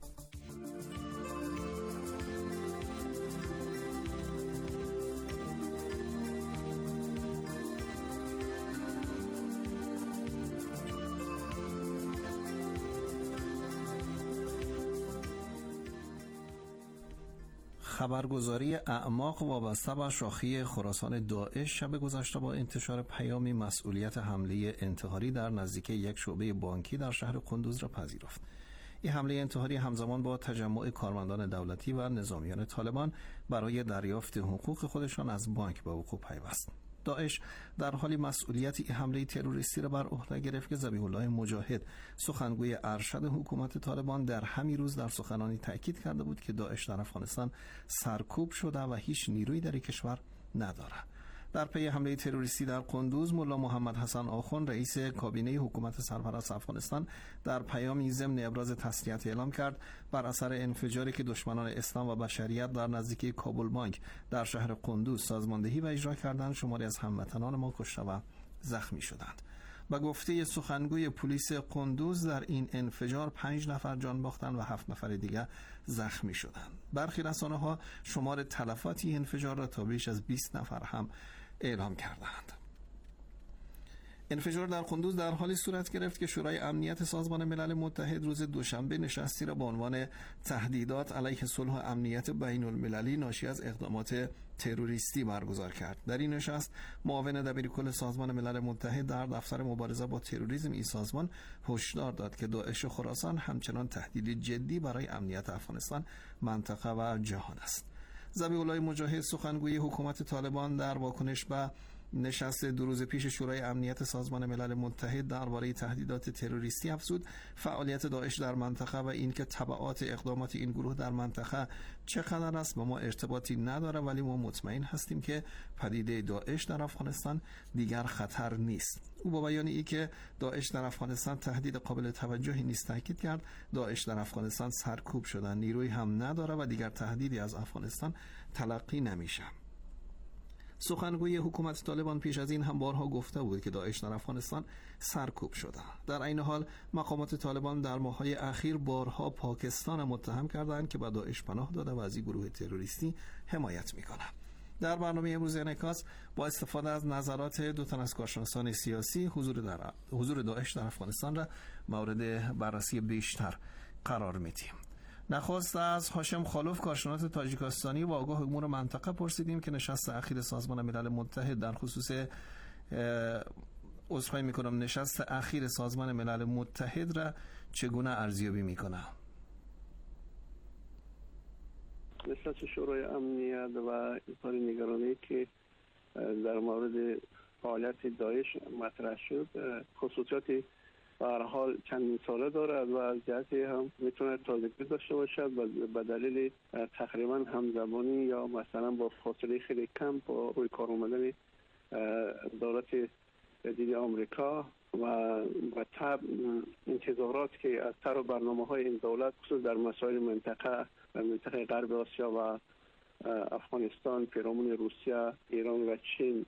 خبرگزاری اعماق وابسته به شاخه خراسان داعش شب گذشته با انتشار پیامی مسئولیت حمله انتحاری در نزدیکی یک شعبه بانکی در شهر قندوز را پذیرفت. این حمله انتحاری همزمان با تجمع کارمندان دولتی و نظامیان طالبان برای دریافت حقوق خودشان از بانک به وقوع پیوست. داعش در حالی مسئولیت این حمله تروریستی را بر عهده گرفت که ذبیح الله مجاهد، سخنگوی ارشد حکومت طالبان، در همین روز در سخنانی تاکید کرده بود که داعش در افغانستان سرکوب شده و هیچ نیرویی در کشور نداره. در پی حمله تروریستی در قندوز، ملا محمد حسن آخوند، رئیس کابینه حکومت سرپرست افغانستان، در پیامی ضمن ابراز تسلیت اعلام کرد بر اثر انفجاری که دشمنان اسلام و بشریت در نزدیکی کابل بانک در شهر قندوز سازماندهی و اجرا کردند، شماری از هموطنان ما کشته و زخمی شدند. با گفته سخنگوی پلیس قندوز، در این انفجار پنج نفر جان باختند و هفت نفر دیگر زخمی شدند. برخی رسانه‌ها شمار تلفات این انفجار را تا بیش از بیست نفر هم اعلام کردند. انفجار در قندوز در حالی صورت گرفت که شورای امنیت سازمان ملل متحد روز دوشنبه نشستی را با عنوان تهدیدات علیه صلح و امنیت بین المللی ناشی از اقدامات تروریستی برگزار کرد. در این نشست معاون دبیرکل سازمان ملل متحد در دفتر مبارزه با تروریسم این سازمان هشدار داد که داعش خراسان همچنان تهدیدی جدی برای امنیت افغانستان، منطقه و جهان است. ذبیح الله مجاهد، سخنگوی حکومت طالبان، در واکنش به نشست دو روز پیش شورای امنیت سازمان ملل متحد درباره تهدیدات تروریستی افزود فعالیت داعش در منطقه و اینکه تبعات اقدامات این گروه در منطقه چقدر است با ما ارتباطی نداره، ولی ما مطمئن هستیم که پدیده داعش در افغانستان دیگر خطر نیست. او با بیان ای که داعش در افغانستان تهدید قابل توجهی نیست تاکید کرد داعش در افغانستان سرکوب شده، نیروی هم نداره و دیگر تهدیدی از افغانستان تلقی نمیشه. سخنگوی حکومت طالبان پیش از این هم بارها گفته بود که داعش در افغانستان سرکوب شده. در این حال مقامات طالبان در ماه‌های اخیر بارها پاکستان متهم کردند که به داعش پناه داده و از این گروه تروریستی حمایت میکنه. در برنامه امروز انعکاس با استفاده از نظرات دو تن از کارشناسان سیاسی حضور در حضور داعش در افغانستان را مورد بررسی بیشتر قرار میدیم. نخست از هاشم خالوف کارشناس تاجیکستانی و آگاه امور منطقه پرسیدیم که نشست اخیر سازمان ملل متحد در خصوص عذرخواهی میکنم نشست اخیر سازمان ملل متحد را چگونه ارزیابی میکنه؟ نشست شورای امنیت و اظهار نگرانی که در مورد فعالیت داعش مطرح شد خصوصیاتی به هر حال چندین ساله دارد و از جهتی هم میتونه تازگی داشته باشد و به دلیل تقریبا همزبانی یا مثلا با فاصله خیلی کم با روی کار آمدن دولت جدید آمریکا و به طب انتظارات که از طرح برنامه های این دولت خصوص در مسائل منطقه و منطقه غرب آسیا و افغانستان پیرامون روسیه، ایران و چین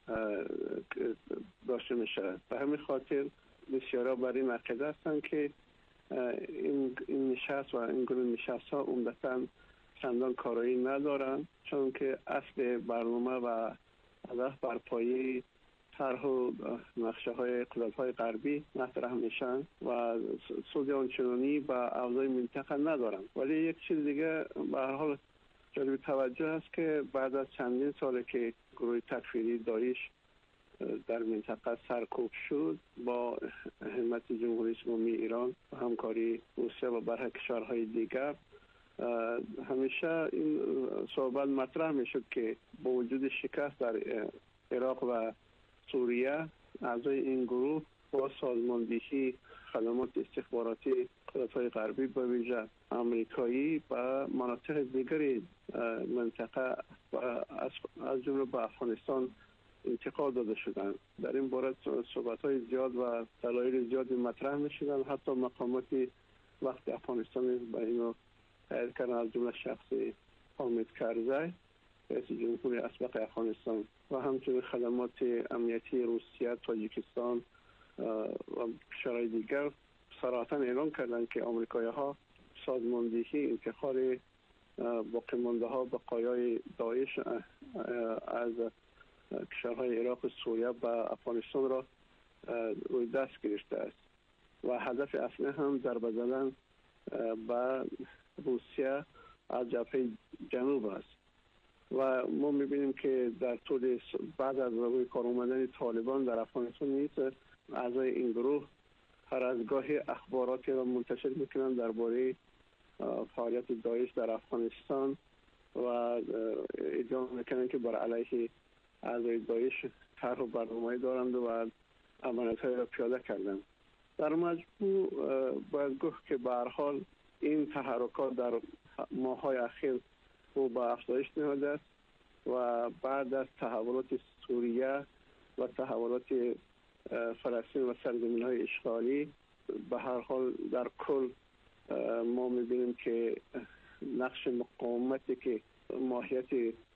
داشته میشه. به همین خاطر بسیارا بر این عقیده هستند که این این نشست و این گروه نشست ها عمدتاً چندان کارایی ندارن، چون که اصل برنامه و هدف بر پایه طرح و نقشه های قدرت های غربی مطرح میشن و سود آنچنانی و اوضاع منطقه ندارن. ولی یک چیز دیگه به هر حال جالب توجه است که بعد از چندین ساله که گروه تکفیری داعش در منطقه سرکوب شد با همت جمهوری اسلامی ایران و همکاری روسیه و برخی کشورهای دیگر، همیشه این صحبت مطرح میشد که با وجود شکست در عراق و سوریه اعضای این گروه با سازماندهی خدمات استخباراتی قدرت‌های غربی به ویژه آمریکایی و مناطق دیگری منطقه و از جمله به افغانستان انتقال داده شدند. در این باره صحبت‌های زیاد و دلایل زیادی مطرح می‌شدند. حتی مقامات وقت افغانستان به اینو تایید کردن، از جمله شخص حامد کرزی رئیس جمهوری اسبق افغانستان و همچنین خدمات امنیتی روسیه، تاجیکستان و کشورهای دیگر صراحتاً اعلام کردند که آمریکایی‌ها سازماندهی انتقال باقی مانده ها بقایای داعش از کشورهای عراق و سوریه و افغانستان را روی دست گرفته است و هدف اصلی هم ضربه زدن به روسیه از جبهه جنوب است. و ما میبینیم که در طول بعد از روی کار آمدن طالبان در افغانستان نیز اعضای این گروه هر از گاهی اخباراتی را منتشر میکنند درباره فعالیت داعش در افغانستان و ادعا میکنند که بر علیه اعضای داعش طرح و برنامه‌ای دارند و عملیات‌های را پیاده کردند. در مجموع باید گفت که به هر حال این تحرکات در ماه‌های اخیر و به افزایش نموده است و بعد از تحولات سوریه و تحولات فلسطین و سرزمین‌های اشغالی به هر حال در کل ما می‌بینیم که نقش مقاومتی که ماهیت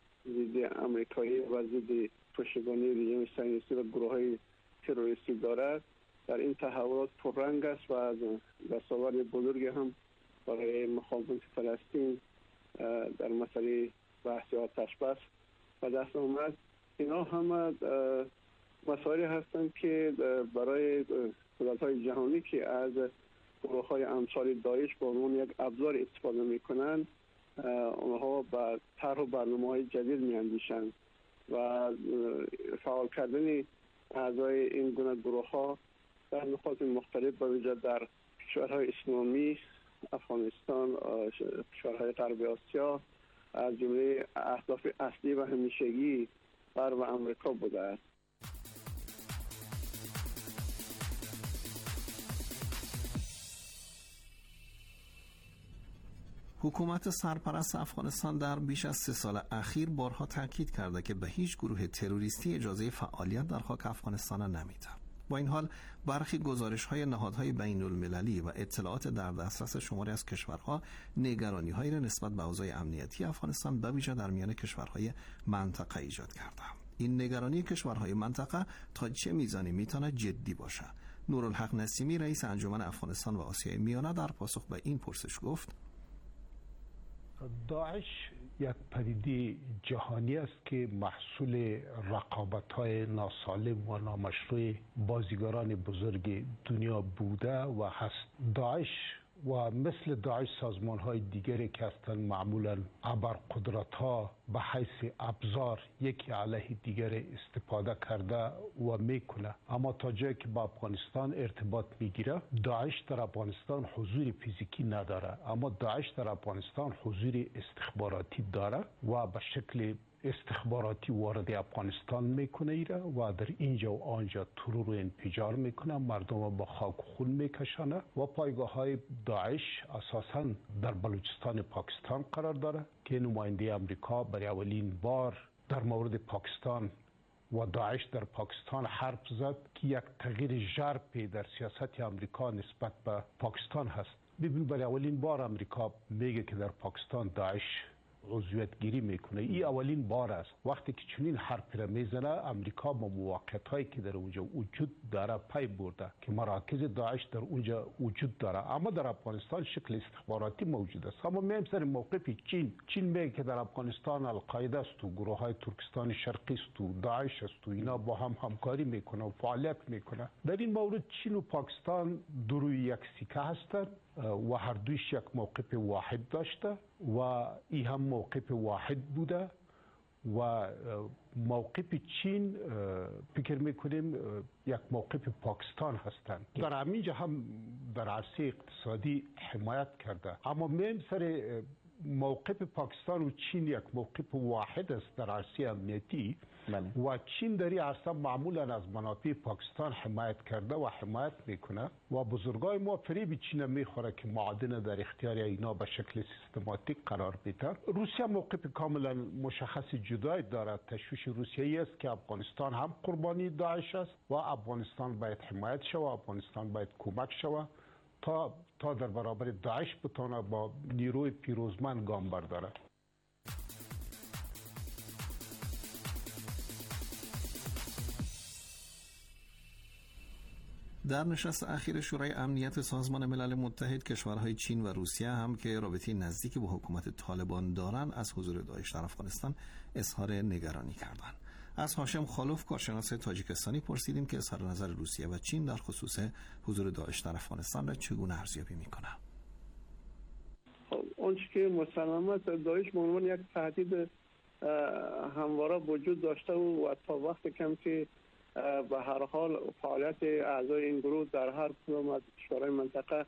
ضد امریکایی و ضد پشتیبانی رژیم صهیونیستی و گروه‌های تروریستی دارد در این تحولات پررنگ است و از دستاورد بزرگ هم برای مقاومت فلسطین در مسئله بحث آتش بس و دست آمد. اینا هم مسائلی هستند که برای قدرت‌های جهانی که از گروه‌های امثال داعش به عنوان یک ابزار استفاده می‌کنند، اونها به طرح و برنامه‌های جدید می‌اندیشند و فعال کردن اعضای این گونه گروه‌ها در نقاط مختلف به ویژه در کشورهای اسلامی، افغانستان، کشورهای غرب آسیا از جمله اهداف اصلی و همیشگی غرب آمریکا بوده است. حکومت سرپرست افغانستان در بیش از سه سال اخیر بارها تاکید کرده که به هیچ گروه تروریستی اجازه فعالیت در خاک افغانستان نمیده. با این حال برخی گزارش‌های نهادهای بین‌المللی و اطلاعات در دسترس شماری از کشورها نگرانی‌هایی را نسبت به اوضاع امنیتی افغانستان به ویژه در میان کشورهای منطقه ایجاد کرده. این نگرانی کشورهای منطقه تا چه میزانی میتونه جدی باشه؟ نورالحق نسیمی رئیس انجمن افغانستان و آسیای میانه در پاسخ به این پرسش گفت: داعش یک پدیده جهانی است که محصول رقابت‌های ناسالم و نامشروع بازیگران بزرگ دنیا بوده و هست. داعش و مثل داعش سازمان های دیگری که هستند معمولا ابرقدرت ها به حیث ابزار یکی علیه دیگر استفاده کرده و میکنه، اما تا جایی که با افغانستان ارتباط میگیره داعش در افغانستان حضور فیزیکی نداره، اما داعش در افغانستان حضور استخباراتی داره و به شکل استخباراتی وارد افغانستان میکنه ایره و در اینجا و آنجا ترور و انفجار میکنه، مردم با خاک و خون میکشانه و پایگاه های داعش اساساً در بلوچستان پاکستان قرار داره که نماینده امریکا برای اولین بار در مورد پاکستان و داعش در پاکستان حرف زد که یک تغییر ژرفی در سیاست امریکا نسبت به پاکستان هست. ببین برای اولین بار امریکا میگه که در پاکستان داعش عضویت گیری میکنه. این اولین بار است. وقتی که چنین حرفی را میزنه امریکا با موقعیت هایی که در اونجا وجود داره پی برده که مراکز داعش در اونجا وجود داره، اما در افغانستان شکل استخباراتی موجود است. اما میم سر موقف چین چین میگه که در افغانستان القاعده است و گروه های ترکستان شرقی است و داعش است و اینا با هم همکاری میکنه و فعالیت میکنه. در این مورد چین و پاکستان دو روی یک سکه هستند و هر دویش یک موقف واحد داشته و این هم موقف واحد بوده و موقف چین فکر میکنیم یک موقف پاکستان هستند. در همینجا هم در عرصه اقتصادی حمایت کرده، اما میم سر موقف پاکستان و چین یک موقف واحد است در عرصه امنیتی و چین در این عرصه معمولا از منافع پاکستان حمایت کرده و حمایت میکنه و بزرگای ما فریب چین میخوره که معادن در اختیار اینا به شکل سیستماتیک قرار بده. روسیه موقف کاملا مشخص جدای دارد. تشویش روسیه است که افغانستان هم قربانی داعش است و افغانستان باید حمایت شود، افغانستان باید کمک شود تا تا در برابر داعش بتونه با نیروی پیروزمند گام برداره. در نشست اخیر شورای امنیت سازمان ملل متحد کشورهای چین و روسیه هم که رابطه نزدیکی با حکومت طالبان دارند از حضور داعش در افغانستان اظهار نگرانی کردند. از هاشم خالوف کارشناس تاجیکستانی پرسیدیم که اظهار نظر روسیه و چین در خصوص حضور داعش در افغانستان را چگونه ارزیابی میکنه. اون چیزی که مسلماً داعش به عنوان یک تهدید همواره وجود داشته و, و تا وقت کم که به هر حال فعالیت اعضای این گروه در هر کدام از کشورهای منطقه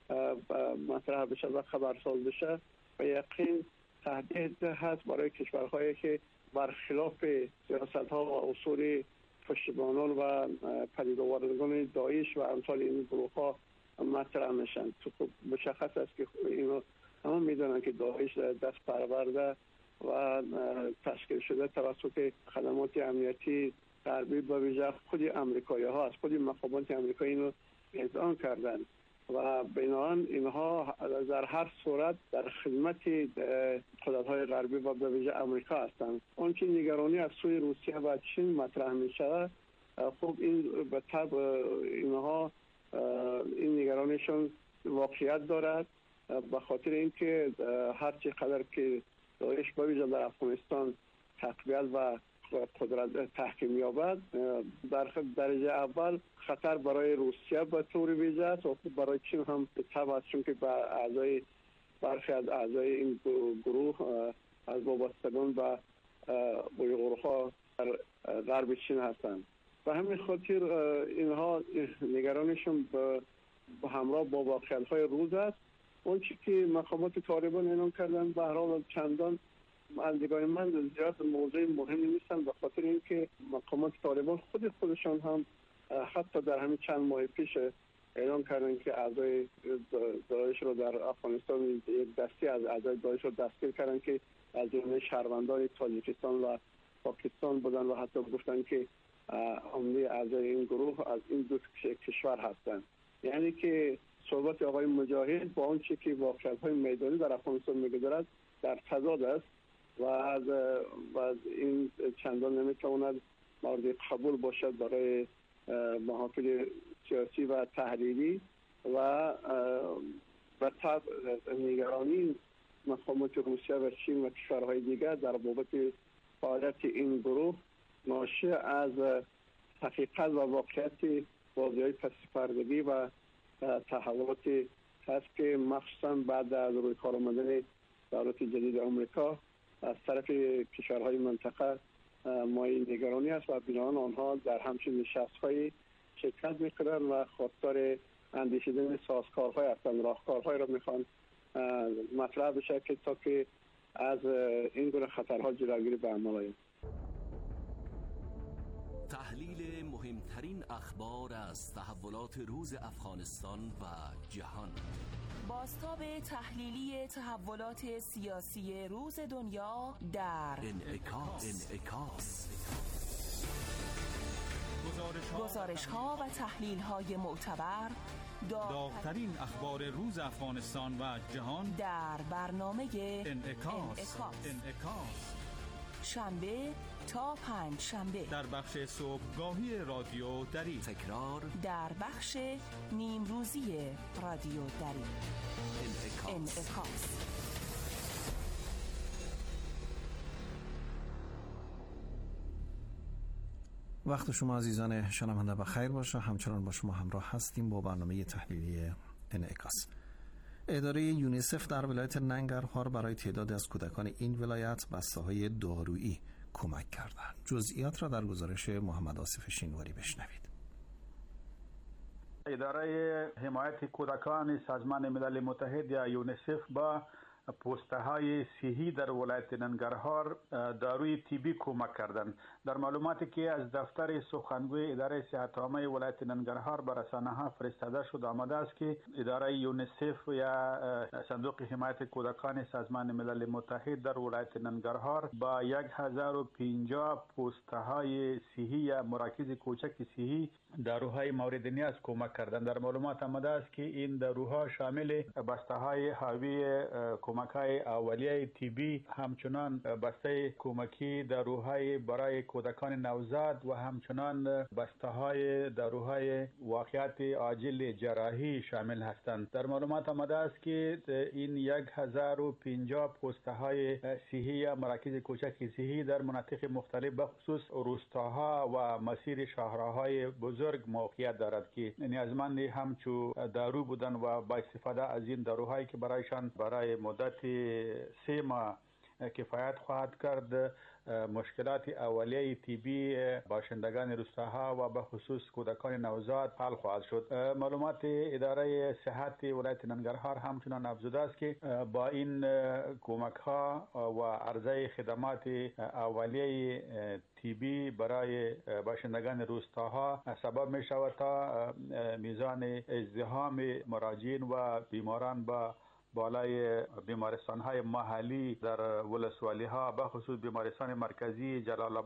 مطرح بشه و خبرساز بشه و یقین تهدید هست برای کشورهایی که برخلاف سیاست ها و اصول پشتیبانان و پدید آوردگان داعش و امثال این گروه ها مطرح میشن. تو خب مشخص است که اینو همه میدونن که داعش دست پرورده و تشکیل شده توسط خدمات امنیتی غربی به ویژه خود امریکایی ها از خود مخابرات امریکایی اینو اذعان کردن و بنابراین اینها در هر صورت در خدمت قدرت‌های غربی و به ویژه امریکا هستند. اون که نگرانی از سوی روسیه و چین مطرح میشه، خب این به طب اینها این نگرانیشون واقعیت دارد به خاطر اینکه هر چقدر که داعش به ویژه در افغانستان تقویت و قدرت تحکیم یابد، در درجه اول خطر برای روسیه به طور ویژه است و برای چین هم به طبع است، چون که اعضای برخی از اعضای این گروه از وابستگان به اویغورها در غرب چین هستند. به همین خاطر اینها نگرانشون به همراه با واقعیت‌های روز است. اون چیزی که مقامات طالبان اعلام کردن به هر حال چندان از نگاه من زیاد موضوع مهمی نیستن، به خاطر اینکه مقامات طالبان خود خودشان هم حتی در همین چند ماه پیش اعلام کردن که اعضای داعش رو در افغانستان یک دستی از اعضای داعش رو دستگیر کردن که از جمله شهروندان تاجیکستان و پاکستان بودن و حتی گفتن که عمده اعضای این گروه از این دو کشور هستند. یعنی که صحبت آقای مجاهد با آنچه که واقعیت‌های میدانی در افغانستان می‌گذرد در تضاد است و از و از این چندان نمیتواند مورد قبول باشد برای محافل سیاسی و تحریری و به طبع نگرانی مقامات روسیه و چین و کشورهای دیگر در بابت فعالیت این گروه ناشی از حقیقت و واقعیت بازی‌های پس پردگی و تحولات هست که مخصوصا بعد از روی کار آمدن دولت جدید آمریکا از طرف کشورهای منطقه مایه نگرانی است و بنابراین آنها در همچین نشست‌های شرکت می‌کنند و خواستار اندیشیدن سازکارهای هستند، راهکارهای را می‌خوان مطرح بشه که تا که از این گونه خطرها جلوگیری به عمل آید. تحلیل مهمترین اخبار از تحولات روز افغانستان و جهان. بازتاب تحلیلی تحولات سیاسی روز دنیا در انعکاس. انعکاس. گزارش ها و تحلیل های معتبر، داغ‌ترین اخبار روز افغانستان و جهان در برنامه انعکاس. انعکاس. انعکاس. شنبه تا پنج شنبه در بخش صبحگاهی رادیو دری، تکرار در بخش نیمروزی رادیو دری. انعکاس. انعکاس. وقت شما عزیزان شنونده بخیر باشه. همچنان با شما همراه هستیم با برنامه تحلیلی انعکاس. اداره یونیسف در ولایت ننگرهار برای تعدادی از کودکان این ولایت بسته‌های دارویی کمک کردند. جزئیات را در گزارش محمد آصف شینواری بشنوید. اداره حمایت کودکان سازمان ملل متحد یا یونیسف با پوسته‌های صحی در ولایت ننگرهار داروی طبی کمک کردند. در معلوماتی که از دفتر سخنگوی اداره صحت عامه ولایت ننگرهار به رسانه‌ها فرستاده شد آمده است که اداره یونیسف یا صندوق حمایت کودکان سازمان ملل متحد در ولایت ننگرهار با هزار و پنجاه پوسته‌های صحی یا مراکز کوچک صحی داروهای مورد نیاز کمک کردند. در معلومات آمده است که این داروها شامل بسته‌های حاوی کمک‌های اولیه طبی، همچنان بسته کمکی داروهای برای کودکان نوزاد و همچنان بسته‌های داروهای واقعیت عاجل جراحی شامل هستند. در معلومات آمده است که این هزار و پنجاه پوسته‌های صحی مراکز کوچک صحی در مناطق مختلف به خصوص روستاها و مسیر شهرهای بزرگ موقعیت دارد که نیازمند همچو دارو بودن و با استفاده از این داروهایی که برایشان برای مدت سه ماه کفایت خواهد کرد مشکلات اولیه طبی باشندگان روستاها و به خصوص کودکان نوزاد حل خواهد شد. معلومات اداره صحت ولایت ننگرهار همچنان افزوده است که با این کمک ها و عرضه خدمات اولیه طبی برای باشندگان روستاها سبب می شود تا میزان ازدحام مراجعین و بیماران با بالای بیمارستان‌های محلی در ولسوالی‌ها به خصوص بیمارستان مرکزی جلال